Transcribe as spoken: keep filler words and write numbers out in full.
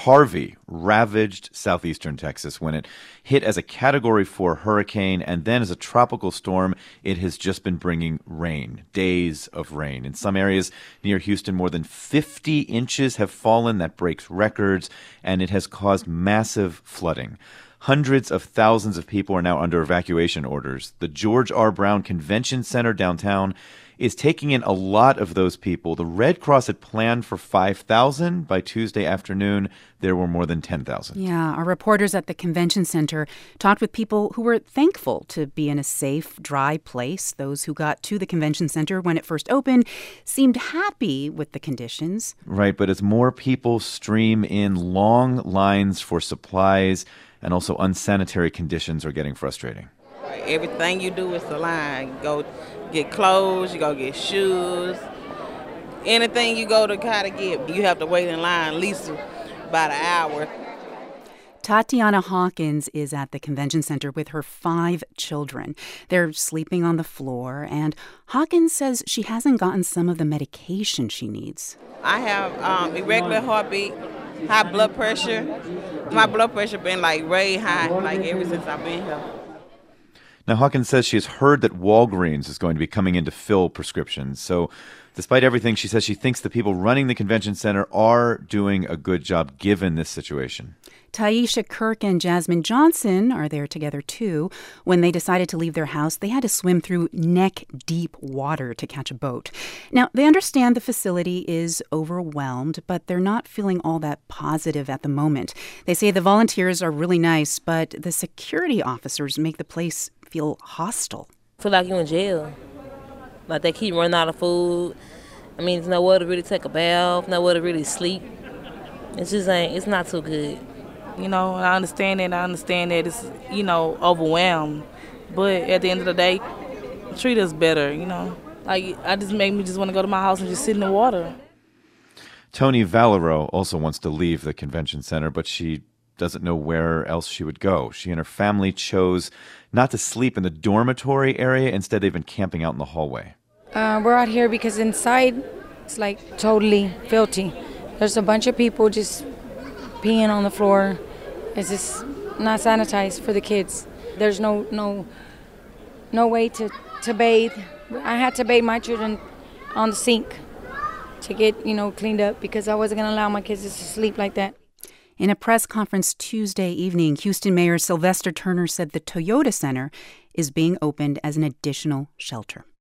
Harvey ravaged southeastern Texas when it hit as a Category four hurricane, and then as a tropical storm, it has just been bringing rain, days of rain. In some areas near Houston, more than fifty inches have fallen. That breaks records, and it has caused massive flooding. Hundreds of thousands of people are now under evacuation orders. The George R. Brown Convention Center downtown is taking in a lot of those people. The Red Cross had planned for five thousand. By Tuesday afternoon, there were more than ten thousand. Yeah, our reporters at the convention center talked with people who were thankful to be in a safe, dry place. Those who got to the convention center when it first opened seemed happy with the conditions. Right, but as more people stream in, long lines for supplies and also unsanitary conditions are getting frustrating. Everything you do is the line. You go get clothes, you go get shoes. Anything you go to kind of get, you have to wait in line at least about an hour. Tatiana Hawkins is at the convention center with her five children. They're sleeping on the floor, and Hawkins says she hasn't gotten some of the medication she needs. I have um, irregular heartbeat, high blood pressure. My blood pressure been like way high, like ever since I've been here. Now, Hawkins says she has heard that Walgreens is going to be coming in to fill prescriptions. So despite everything, she says she thinks the people running the convention center are doing a good job given this situation. Taisha Kirk and Jasmine Johnson are there together, too. When they decided to leave their house, they had to swim through neck-deep water to catch a boat. Now, they understand the facility is overwhelmed, but they're not feeling all that positive at the moment. They say the volunteers are really nice, but the security officers make the place feel hostile. I feel like you're in jail. Like they keep running out of food. I mean, there's nowhere to really take a bath, nowhere to really sleep. It's just ain't, it's not so good. You know, I understand that. I understand that it's, you know, overwhelmed. But at the end of the day, treat us better, you know. Like, I just make me just want to go to my house and just sit in the water. Tony Valero also wants to leave the convention center, but she doesn't know where else she would go. She and her family chose not to sleep in the dormitory area. Instead, they've been camping out in the hallway. Uh, we're out here because inside it's like totally filthy. There's a bunch of people just peeing on the floor. It's just not sanitized for the kids. There's no no no way to, to bathe. I had to bathe my children on the sink to get, you know, cleaned up because I wasn't going to allow my kids to sleep like that. In a press conference Tuesday evening, Houston Mayor Sylvester Turner said the Toyota Center is being opened as an additional shelter.